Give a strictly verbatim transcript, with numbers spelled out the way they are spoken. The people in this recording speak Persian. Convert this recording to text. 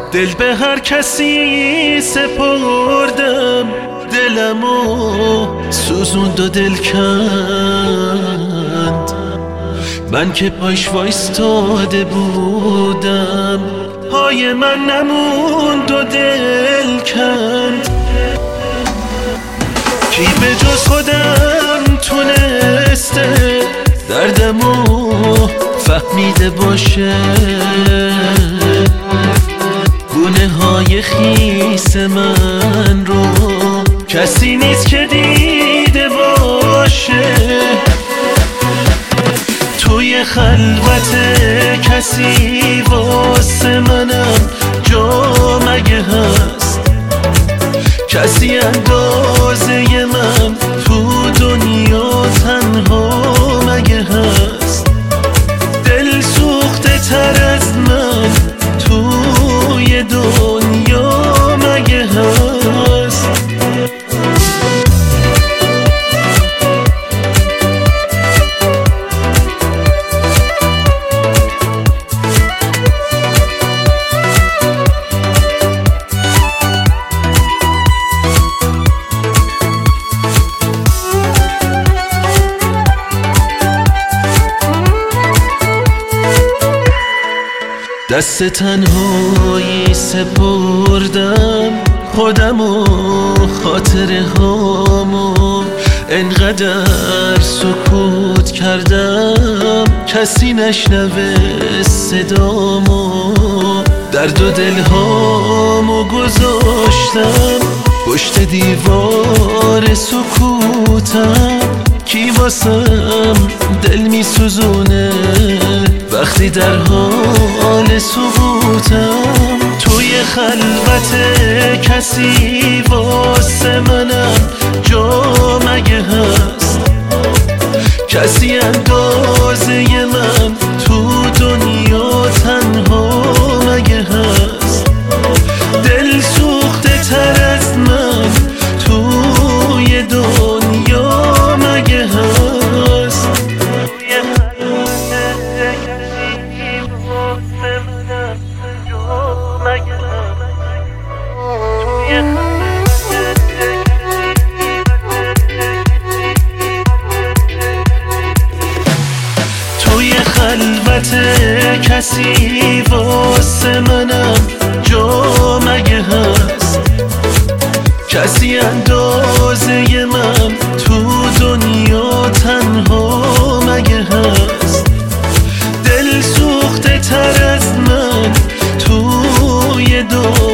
دل به هر کسی سپردم، دلمو سوزوند و دل کند. من که پاش وایستاده بودم، پای من نموند و دل کند. کی به جز خودم تونسته دردمو فهمیده باشه؟ گونه های خیس من رو کسی نیست که دیده باشه. توی خلوت کسی واسه منم جا مگه هست؟ کسی اندازه من تو دنیا تنها مگه هست؟ دل سوخته تر از من توی دنیا مگه هست؟ دست تنهایی سپردم خودم و خاطره هامو، انقدر سکوت کردم کسی نشنوه صدامو. درد و دلهامو گذاشتم پشت دیوار سکوتم. کی واسم دل می سوزونه وقتی در حال سقوطم؟ توی خلوت کسی واسه منم جا مگه هست؟ کسی اندازه من تو دنیا تنها مگه هست؟ دل سوخته تر از من توی دنیا مگه هست؟ توی خلوت کسی واسه منم جا مگه هست؟ کسی اندازه من تو دنیا تنها مگه هست؟ دل سوخته تر از من توی دنیا